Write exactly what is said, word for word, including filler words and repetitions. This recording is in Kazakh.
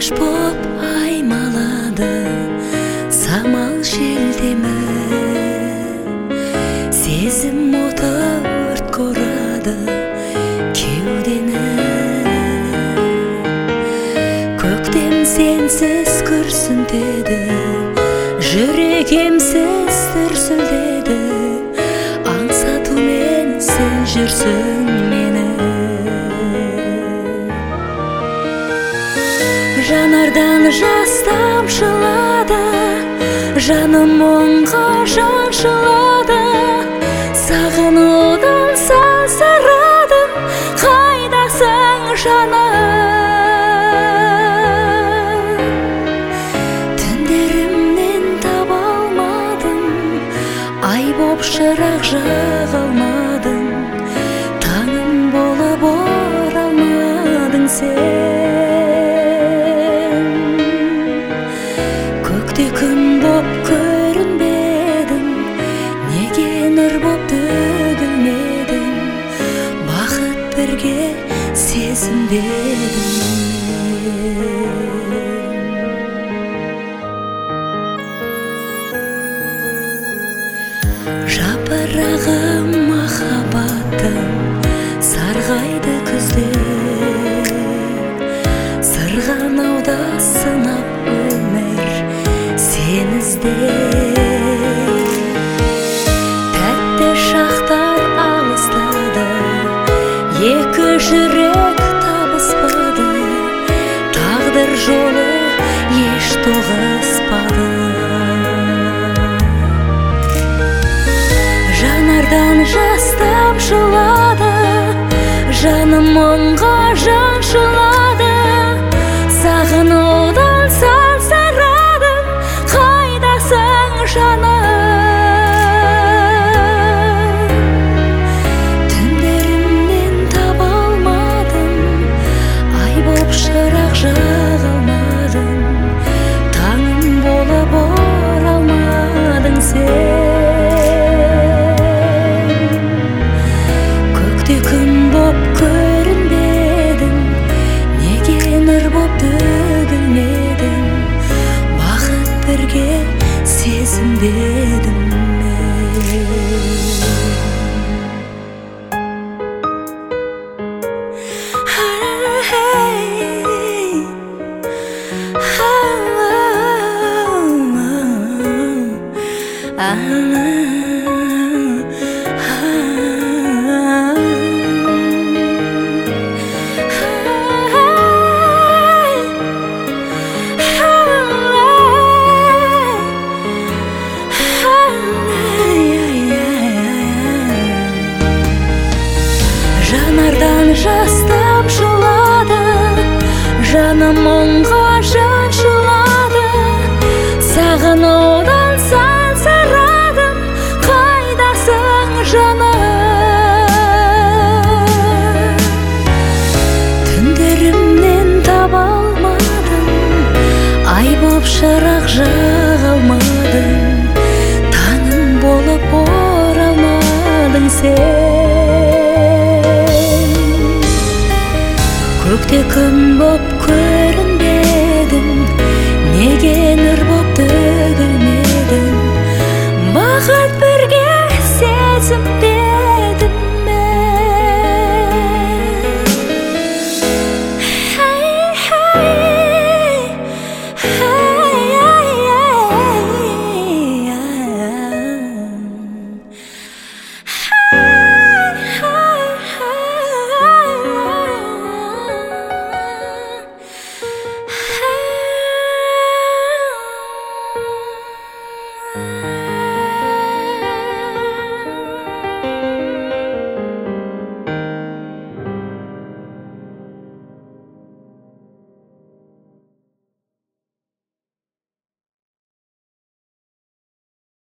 Куаныш боп аймалады самал желдеме, сезім оты өрт корады кеудені. Көктем сенсіз күрсінтеді, жүрек емсіз дүрсілдеді, аңсатумен сен жүрсің мені. Жанардан жас тамшылады, жаным мұңға жаншылады, сағынудан сансырадым, қайдасың жаным? Түндерімнен таба алмадым, ай боп шырақ жаға алмадың, таңым болып оралмадың сен. Күн боп көрінбедің, неге нұр боп төгілмедің, бақыт бірге сезінбедің. Жапырағы махаббаттың сарғайды күзде, сырғанауда сынап өмір сен ізде. Тәтті шақтар алыстады, екі жүрек табыспады, тағдыр жолы еш тоғыспады. Жанардан жас тамшылады, жаным мұңға жаншылады, сағынудан сансырадым, қайдасың жаным? Түндерімнен таба алмадым, ай боп шырақ жаға алмадың, таңым болып оралмадың сен. Көкте күн боп көрінбедің, неге нұр боп төгілмедің, бақыт бірге сезінбедің Жанардан жас тамшылады, жаным мұңға жаншылады, сағынудан сансырадым, қайдасың жаным? Түндерімнен таба алмадым, ай боп шырақ жаға алмадың, таңым болып оралмадың сен. Көкте күн боп көрінбедің, неге нұр боп төгілмедің, бақыт бірге сезінбедім мен.